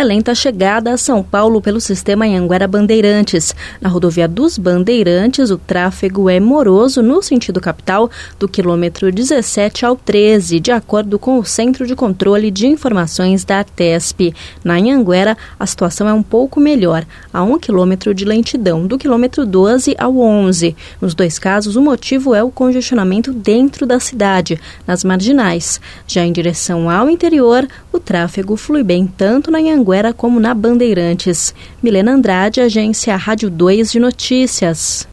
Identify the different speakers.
Speaker 1: É lenta a chegada a São Paulo pelo sistema Anhanguera-Bandeirantes. Na rodovia dos Bandeirantes, o tráfego é moroso no sentido capital, do quilômetro 17 ao 13, de acordo com o Centro de Controle de Informações da ATESP. Na Anhanguera, a situação é um pouco melhor, a 1 quilômetro de lentidão, do quilômetro 12 ao 11. Nos dois casos, o motivo é o congestionamento dentro da cidade, nas marginais. Já em direção ao interior, o tráfego flui bem tanto na Anhanguera como na Bandeirantes. Milena Andrade, agência Rádio 2 de Notícias.